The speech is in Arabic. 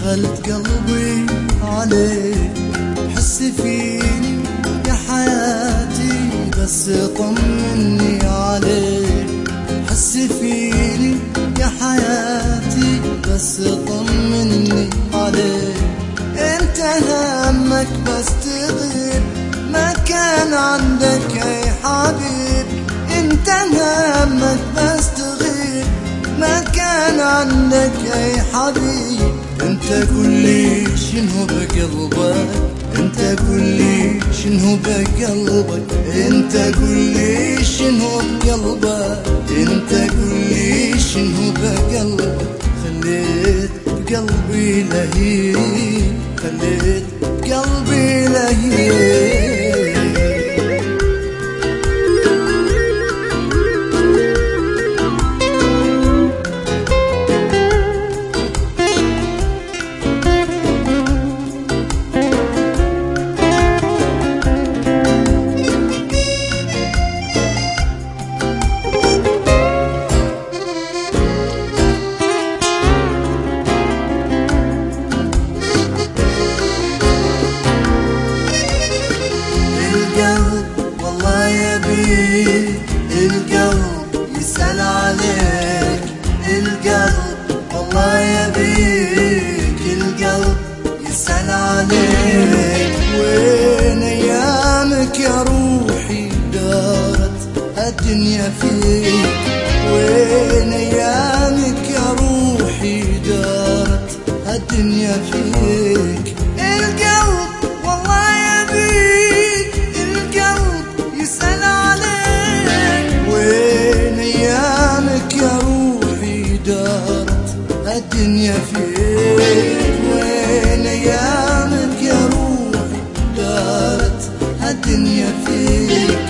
شغلت قلبي عليك، حس فيني يا حياتي بس طمني عليك، حس فيني يا حياتي بس طمني عليك. انت همك بس تغيب، ما كان عندك اي حبيب، انت همك بس تغيب، ما كان عندك اي حبيب. انت قولي شنو بقلبك، انت قولي شنو بقلبك، انت قولي شنو بقلبك، انت قولي شنو بقلبك. خليت بقلبي لهيب، خليت بقلبي لهيب. القلب يسأل عليك، القلب والله يبيك، القلب يسأل عليك. وين ايامك يا روحي دارت الدنيا فيك، وين ايامك يا روحي دارت الدنيا فيك. القلب والله يبيك، القلب يسأل عليك. وين ايامك يا روحي دارت الدنيا فيك، وين ايامك يا روحي دارت الدنيا فيك.